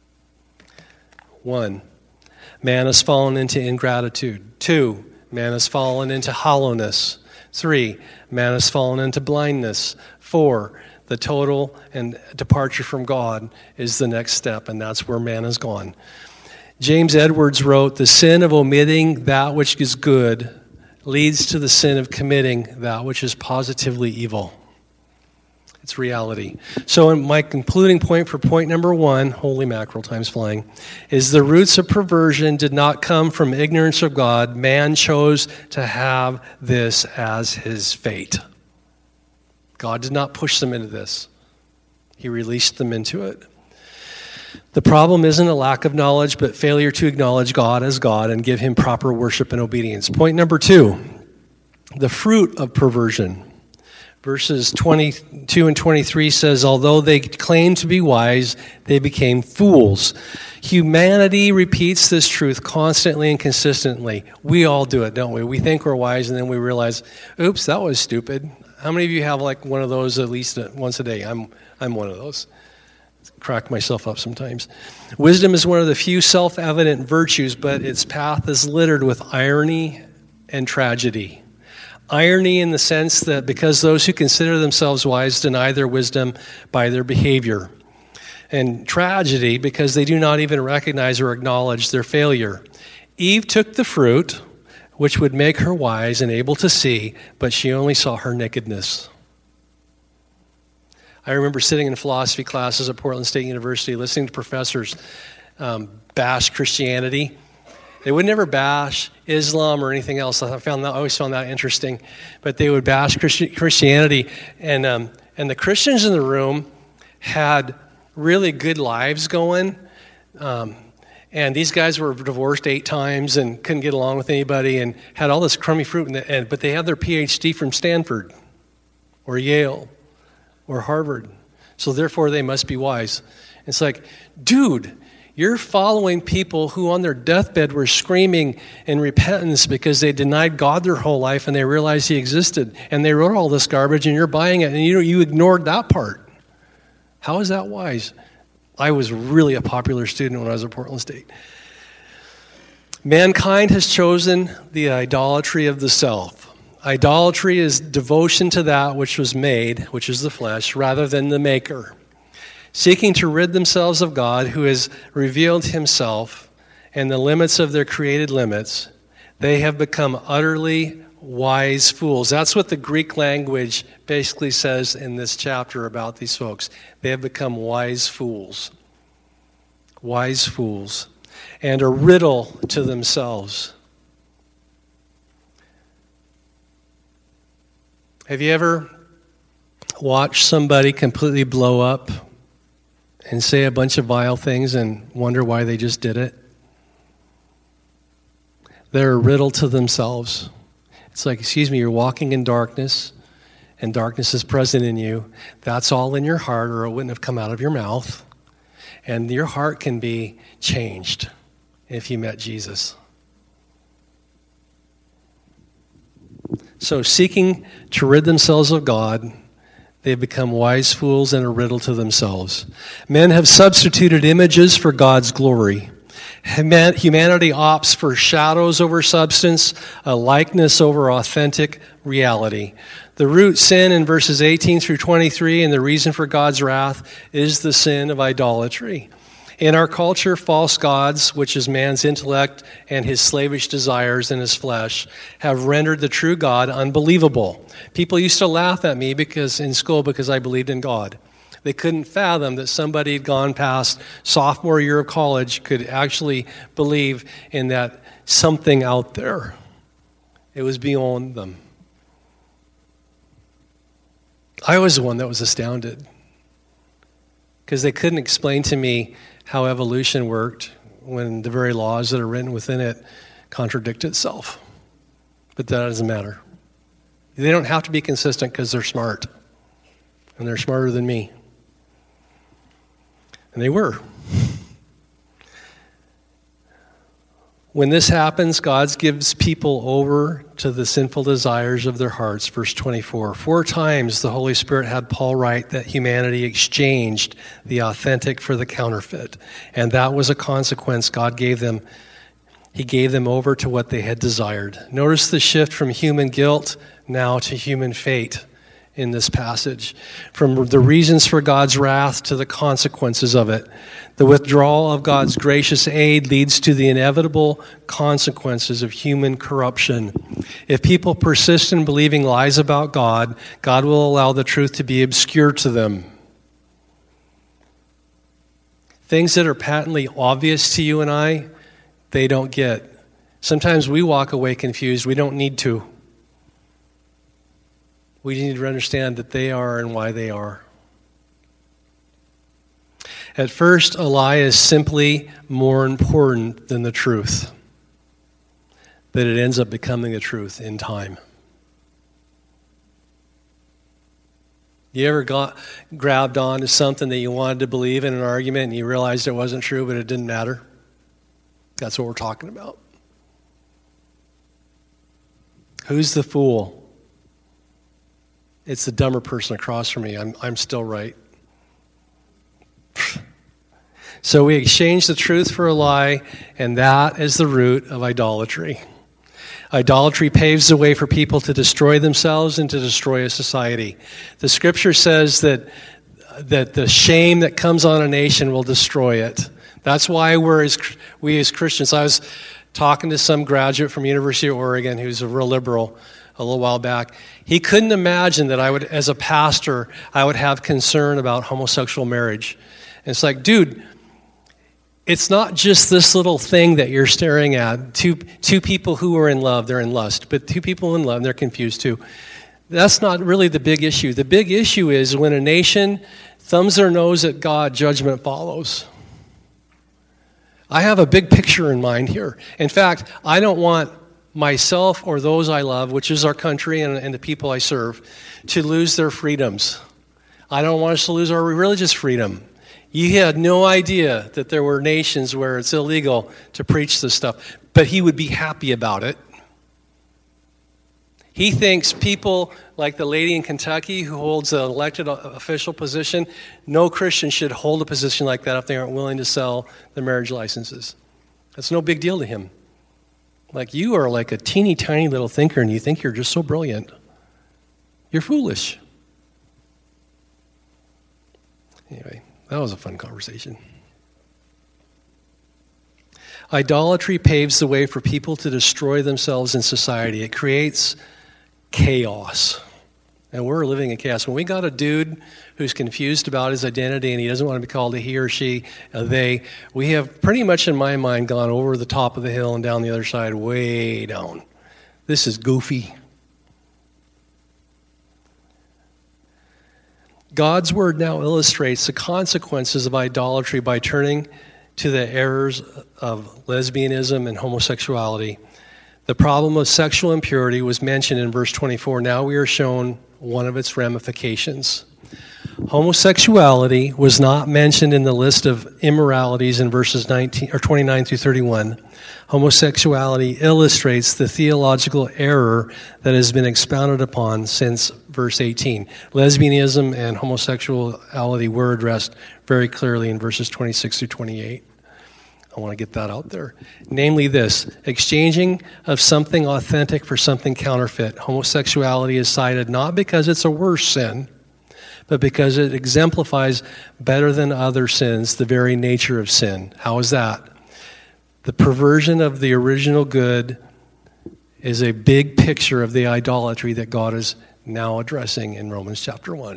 1, man has fallen into ingratitude. 2, man has fallen into hollowness. 3, man has fallen into blindness. 4, the total and departure from God is the next step, and that's where man has gone. James Edwards wrote, the sin of omitting that which is good leads to the sin of committing that which is positively evil. It's reality. So in my concluding point for point number 1, holy mackerel, time's flying, is the roots of perversion did not come from ignorance of God. Man chose to have this as his fate. God did not push them into this. He released them into it. The problem isn't a lack of knowledge, but failure to acknowledge God as God and give him proper worship and obedience. Point number 2, the fruit of perversion. Verses 22 and 23 says, although they claimed to be wise, they became fools. Humanity repeats this truth constantly and consistently. We all do it, don't we? We think we're wise, and then we realize, oops, that was stupid. How many of you have like one of those at least once a day? I'm one of those. Crack myself up sometimes. Wisdom is one of the few self-evident virtues, but its path is littered with irony and tragedy. Irony in the sense that because those who consider themselves wise deny their wisdom by their behavior. And tragedy because they do not even recognize or acknowledge their failure. Eve took the fruit, which would make her wise and able to see, but she only saw her nakedness. I remember sitting in philosophy classes at Portland State University, listening to professors bash Christianity. They would never bash Islam or anything else. I always found that interesting. But they would bash Christianity, and the Christians in the room had really good lives going. And these guys were divorced 8 times and couldn't get along with anybody and had all this crummy fruit. But they had their PhD from Stanford or Yale or Harvard. So therefore they must be wise. It's like, dude, you're following people who on their deathbed were screaming in repentance because they denied God their whole life and they realized he existed. And they wrote all this garbage and you're buying it and you ignored that part. How is that wise? I was really a popular student when I was at Portland State. Mankind has chosen the idolatry of the self. Idolatry is devotion to that which was made, which is the flesh, rather than the maker. Seeking to rid themselves of God, who has revealed himself and the limits of their created limits, they have become utterly wise fools. That's what the Greek language basically says in this chapter about these folks. They have become wise fools. Wise fools. And a riddle to themselves. Have you ever watched somebody completely blow up and say a bunch of vile things and wonder why they just did it? They're a riddle to themselves. It's like, excuse me, you're walking in darkness, and darkness is present in you. That's all in your heart, or it wouldn't have come out of your mouth. And your heart can be changed if you met Jesus. So seeking to rid themselves of God, they've become wise fools and a riddle to themselves. Men have substituted images for God's glory. Humanity opts for shadows over substance, a likeness over authentic reality. The root sin in verses 18 through 23 and the reason for God's wrath is the sin of idolatry. In our culture, false gods, which is man's intellect and his slavish desires in his flesh, have rendered the true God unbelievable. People used to laugh at me in school because I believed in God. They couldn't fathom that somebody had gone past sophomore year of college could actually believe in that something out there. It was beyond them. I was the one that was astounded because they couldn't explain to me how evolution worked when the very laws that are written within it contradict itself. But that doesn't matter. They don't have to be consistent because they're smart. And they're smarter than me. And they were. When this happens, God gives people over to the sinful desires of their hearts. Verse 24. 4 times the Holy Spirit had Paul write that humanity exchanged the authentic for the counterfeit. And that was a consequence God gave them. He gave them over to what they had desired. Notice the shift from human guilt now to human fate in this passage. From the reasons for God's wrath to the consequences of it. The withdrawal of God's gracious aid leads to the inevitable consequences of human corruption. If people persist in believing lies about God, God will allow the truth to be obscure to them. Things that are patently obvious to you and I, they don't get. Sometimes we walk away confused. We don't need to. We need to understand that they are and why they are. At first, a lie is simply more important than the truth. But it ends up becoming the truth in time. You ever grabbed on to something that you wanted to believe in an argument and you realized it wasn't true, but it didn't matter? That's what we're talking about. Who's the fool? It's the dumber person across from me. I'm still right. So we exchange the truth for a lie, and that is the root of idolatry. Idolatry paves the way for people to destroy themselves and to destroy a society. The scripture says that the shame that comes on a nation will destroy it. That's why we as Christians, I was talking to some graduate from University of Oregon who's a real liberal a little while back. He couldn't imagine that I would, as a pastor, I would have concern about homosexual marriage. And it's like, dude, it's not just this little thing that you're staring at. Two people who are in love, they're in lust. But two people in love, they're confused too. That's not really the big issue. The big issue is when a nation thumbs their nose at God, judgment follows. I have a big picture in mind here. In fact, I don't want myself or those I love, which is our country and the people I serve, to lose their freedoms. I don't want us to lose our religious freedom. You had no idea that there were nations where it's illegal to preach this stuff, but he would be happy about it. He thinks people like the lady in Kentucky who holds an elected official position, no Christian should hold a position like that if they aren't willing to sell the marriage licenses. That's no big deal to him. Like, you are like a teeny tiny little thinker and you think you're just so brilliant. You're foolish. Anyway. That was a fun conversation. Idolatry paves the way for people to destroy themselves in society. It creates chaos. And we're living in chaos. When we got a dude who's confused about his identity and he doesn't want to be called a he or she, a they, we have pretty much, in my mind, gone over the top of the hill and down the other side, way down. This is goofy. God's word now illustrates the consequences of idolatry by turning to the errors of lesbianism and homosexuality. The problem of sexual impurity was mentioned in verse 24. Now we are shown one of its ramifications. Homosexuality was not mentioned in the list of immoralities in verses 29 through 31. Homosexuality illustrates the theological error that has been expounded upon since verse 18. Lesbianism and homosexuality were addressed very clearly in verses 26 through 28. I want to get that out there. Namely this, exchanging of something authentic for something counterfeit. Homosexuality is cited not because it's a worse sin, but because it exemplifies better than other sins the very nature of sin. How is that? The perversion of the original good is a big picture of the idolatry that God is now addressing in Romans chapter 1.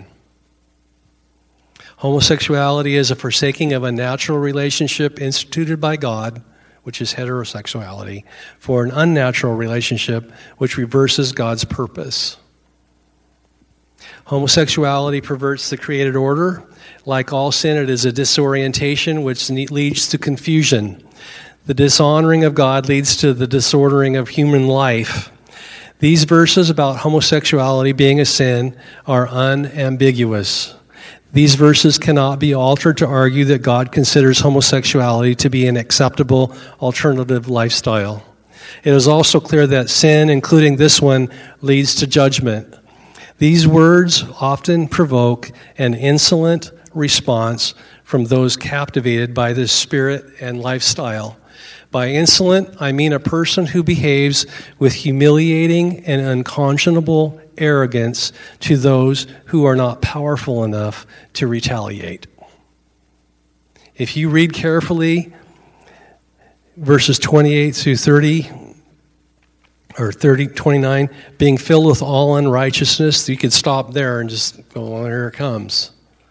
Homosexuality is a forsaking of a natural relationship instituted by God, which is heterosexuality, for an unnatural relationship which reverses God's purpose. Homosexuality perverts the created order. Like all sin, it is a disorientation which leads to confusion. The dishonoring of God leads to the disordering of human life. These verses about homosexuality being a sin are unambiguous. These verses cannot be altered to argue that God considers homosexuality to be an acceptable alternative lifestyle. It is also clear that sin, including this one, leads to judgment. These words often provoke an insolent response from those captivated by this spirit and lifestyle. By insolent, I mean a person who behaves with humiliating and unconscionable arrogance to those who are not powerful enough to retaliate. If you read carefully verses 28 through 30, or 29, being filled with all unrighteousness, you could stop there and just go, well, here it comes.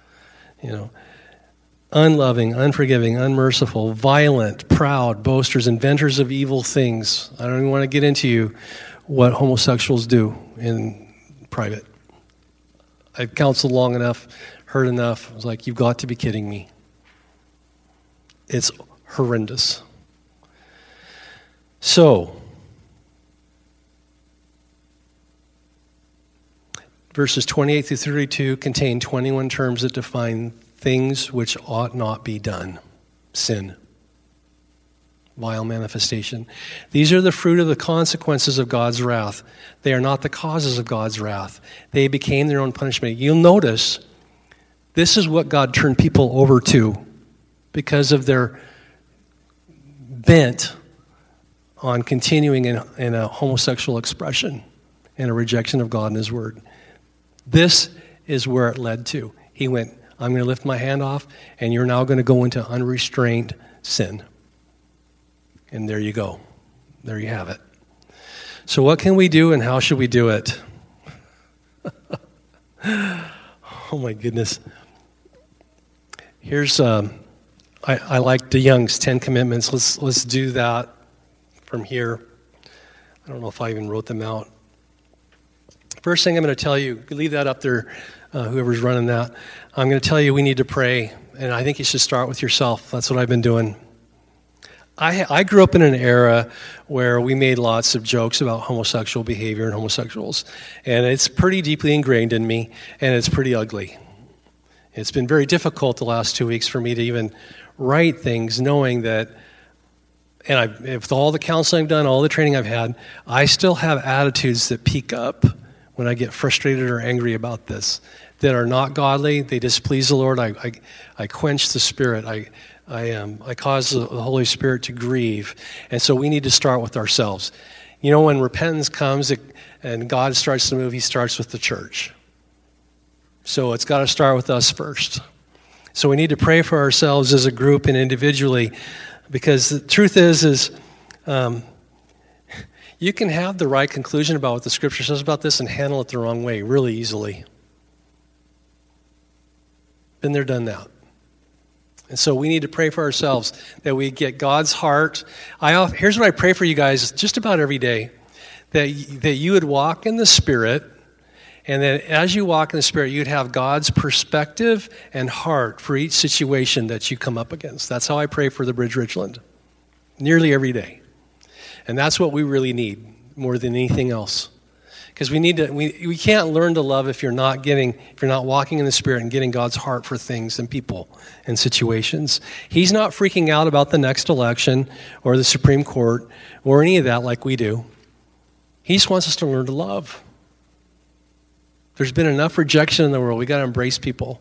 Unloving, unforgiving, unmerciful, violent, proud, boasters, inventors of evil things. I don't even want to get into what homosexuals do in private. I've counseled long enough, heard enough. I was like, you've got to be kidding me. It's horrendous. So, verses 28 through 32 contain 21 terms that define things which ought not be done. Sin. Vile manifestation. These are the fruit of the consequences of God's wrath. They are not the causes of God's wrath. They became their own punishment. You'll notice this is what God turned people over to because of their bent on continuing in a homosexual expression and a rejection of God and His Word. This is where it led to. He went, I'm going to lift my hand off, and you're now going to go into unrestrained sin. And there you go. There you have it. So what can we do, and how should we do it? Oh my goodness. Here's, I like DeYoung's 10 Commitments. Let's do that from here. I don't know if I even wrote them out. First thing I'm going to tell you, leave that up there, whoever's running that. I'm going to tell you we need to pray, and I think you should start with yourself. That's what I've been doing. I grew up in an era where we made lots of jokes about homosexual behavior and homosexuals, and it's pretty deeply ingrained in me, and it's pretty ugly. It's been very difficult the last 2 weeks for me to even write things knowing that, and with all the counseling I've done, all the training I've had, I still have attitudes that peak up when I get frustrated or angry about this, that are not godly. They displease the Lord. I quench the Spirit. I cause the Holy Spirit to grieve. And so we need to start with ourselves. You know, when repentance comes and God starts to move, He starts with the church. So it's got to start with us first. So we need to pray for ourselves as a group and individually, because the truth is you can have the right conclusion about what the Scripture says about this and handle it the wrong way really easily. Been there, done that. And so we need to pray for ourselves that we get God's heart. Here's what I pray for you guys just about every day, that you would walk in the Spirit, and that as you walk in the Spirit, you'd have God's perspective and heart for each situation that you come up against. That's how I pray for the Bridge Richland, nearly every day. And that's what we really need more than anything else. Because we can't learn to love if you're not walking in the Spirit and getting God's heart for things and people and situations. He's not freaking out about the next election or the Supreme Court or any of that like we do. He just wants us to learn to love. There's been enough rejection in the world. We got to embrace people.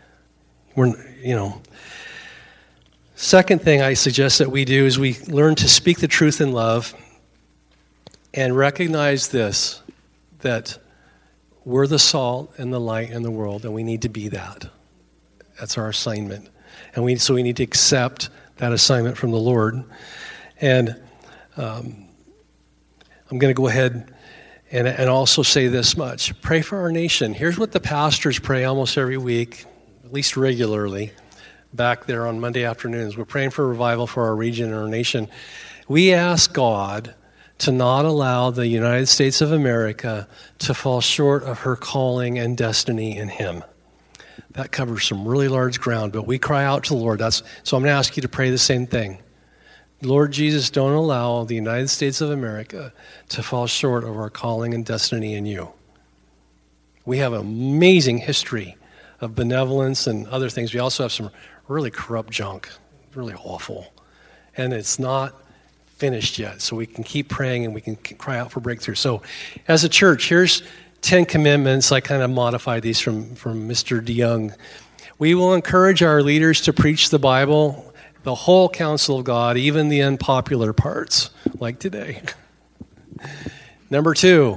Second thing I suggest that we do is we learn to speak the truth in love and recognize this, that we're the salt and the light in the world, and we need to be that. That's our assignment. And so we need to accept that assignment from the Lord. And I'm going to go ahead and also say this much. Pray for our nation. Here's what the pastors pray almost every week, at least regularly, back there on Monday afternoons. We're praying for revival for our region and our nation. We ask God to not allow the United States of America to fall short of her calling and destiny in Him. That covers some really large ground, but we cry out to the Lord. So I'm going to ask you to pray the same thing. Lord Jesus, don't allow the United States of America to fall short of our calling and destiny in You. We have an amazing history of benevolence and other things. We also have some really corrupt junk, really awful. And it's not finished yet, so we can keep praying and we can cry out for breakthrough. So as a church, here's 10 commitments. I kind of modified these from Mr. DeYoung. We will encourage our leaders to preach the Bible, the whole counsel of God, even the unpopular parts, like today. Number 2,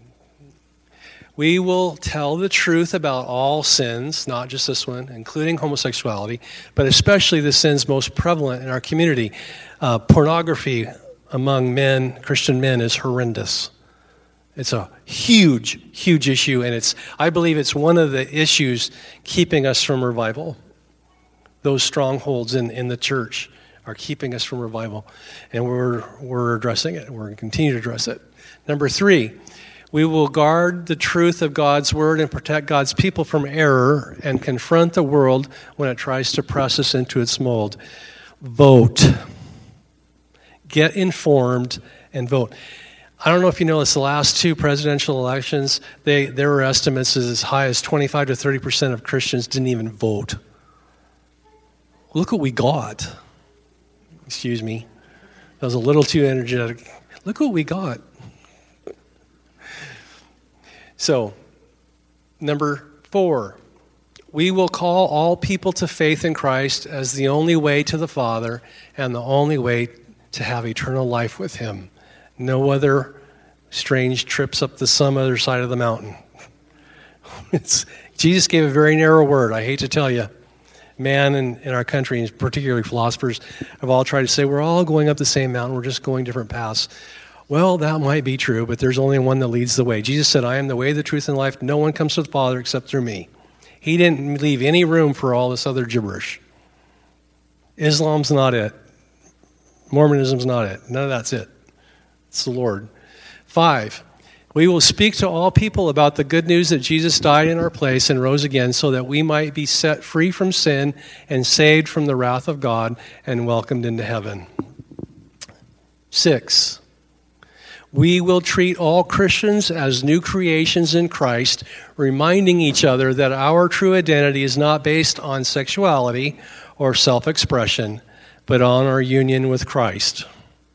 we will tell the truth about all sins, not just this one, including homosexuality, but especially the sins most prevalent in our community. Pornography among men, Christian men, is horrendous. It's a huge, huge issue, and I believe it's one of the issues keeping us from revival. Those strongholds in the church are keeping us from revival, and we're addressing it. We're going to continue to address it. Number 3, we will guard the truth of God's word and protect God's people from error and confront the world when it tries to press us into its mold. Vote. Get informed and vote. I don't know if you know this, the last 2 presidential elections, there were estimates as high as 25 to 30% of Christians didn't even vote. Look what we got. Excuse me. That was a little too energetic. Look what we got. So, number 4, we will call all people to faith in Christ as the only way to the Father and the only way to have eternal life with him. No other strange trips up some other side of the mountain. Jesus gave a very narrow word, I hate to tell you. Man in our country, and particularly philosophers, have all tried to say we're all going up the same mountain, we're just going different paths. Well, that might be true, but there's only one that leads the way. Jesus said, I am the way, the truth, and life. No one comes to the Father except through me. He didn't leave any room for all this other gibberish. Islam's not it. Mormonism's not it. None of that's it. It's the Lord. 5, we will speak to all people about the good news that Jesus died in our place and rose again so that we might be set free from sin and saved from the wrath of God and welcomed into heaven. 6, we will treat all Christians as new creations in Christ, reminding each other that our true identity is not based on sexuality or self-expression, but on our union with Christ.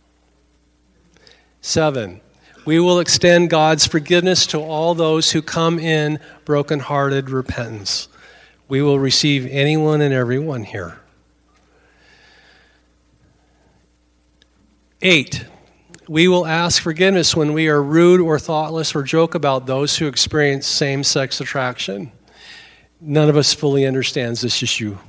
7, we will extend God's forgiveness to all those who come in broken-hearted repentance. We will receive anyone and everyone here. 8, we will ask forgiveness when we are rude or thoughtless or joke about those who experience same-sex attraction. None of us fully understands this issue.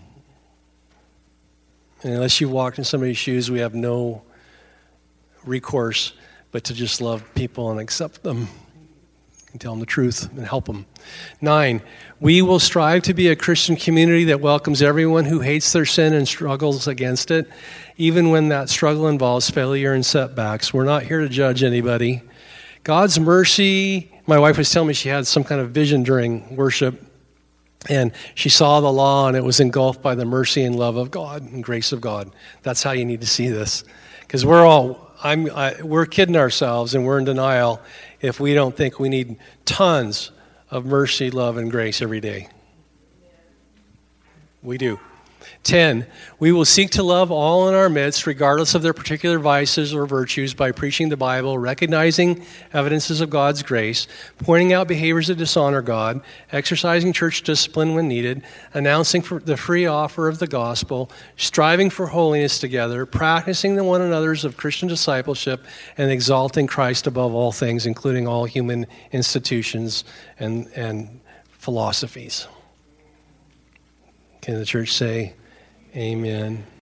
And unless you've walked in somebody's shoes, we have no recourse but to just love people and accept them and tell them the truth and help them. 9, we will strive to be a Christian community that welcomes everyone who hates their sin and struggles against it, even when that struggle involves failure and setbacks. We're not here to judge anybody. God's mercy, my wife was telling me she had some kind of vision during worship, and she saw the law and it was engulfed by the mercy and love of God and grace of God. That's how you need to see this. Because we're kidding ourselves and we're in denial if we don't think we need tons of mercy, love, and grace every day. We do. 10, we will seek to love all in our midst, regardless of their particular vices or virtues, by preaching the Bible, recognizing evidences of God's grace, pointing out behaviors that dishonor God, exercising church discipline when needed, announcing the free offer of the gospel, striving for holiness together, practicing the one another's of Christian discipleship, and exalting Christ above all things, including all human institutions and philosophies. Can the church say, Amen?